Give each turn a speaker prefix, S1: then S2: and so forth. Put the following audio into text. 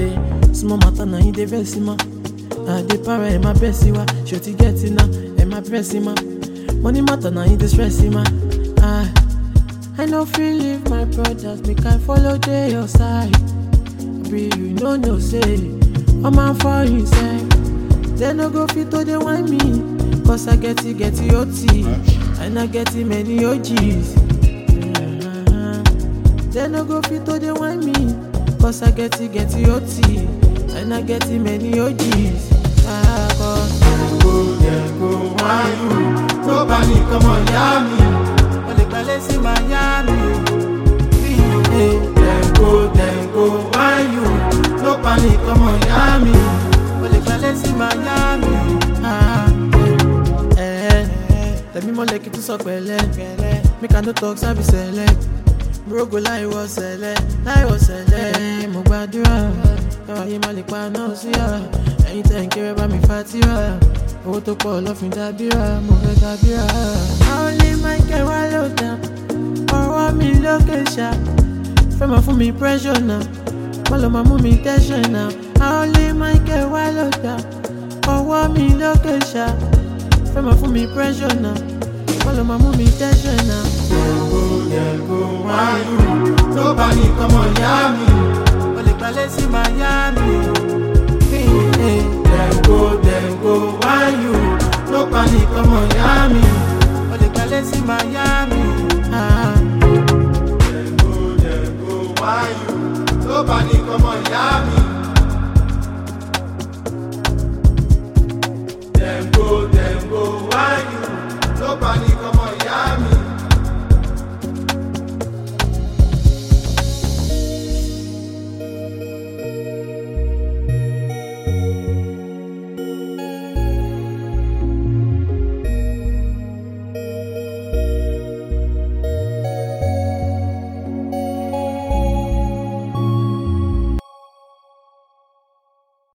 S1: Small matter now you dey vex ma. I dey para my best wa. Shorty get it now, my press ma. Money matter now you dey stress ma. I no feel leave my brothers, make I follow dey your side. Be you no say, I'm out for inside. They no go fit to dey whine me, cause I get it OT, and I get it many OGs. They no go fit to dey whine me, cause I get it OT, and I get it many OGs. Cause
S2: They go whine you, nobody come on Yami. Only Palace in Miami. They go whine you, nobody come on Yami. Only Palace in Miami.
S1: Tell me more like it to suck belly. Make I no talk, I be select. Bro go lie was select. Mo gbàdúrà, káwa yé má lè pa náà sí ya. Ẹ̀yin tẹ̀ ń kéré bá mi fatira. Owó tó pọ̀ lọ́fin dábìrà, mo fẹ́ dábìrà. Only Michael wá ló dá, ọwọ́ mi lókè ṣá. Fẹ́ máa fún mi pressure náà, má lọ máa mú mi tension náà. Only Michael wá ló dá, ọwọ́ mi lókè ṣá. Fẹ́ máa fún mi pressure náà, má lọ máa mú mi tension náà.
S2: They go whine you, nobody come on Yami. Only Palace in Miami. They go whine you, nobody come on Yami. Only Palace in Miami. They go whine you, nobody come on Yami.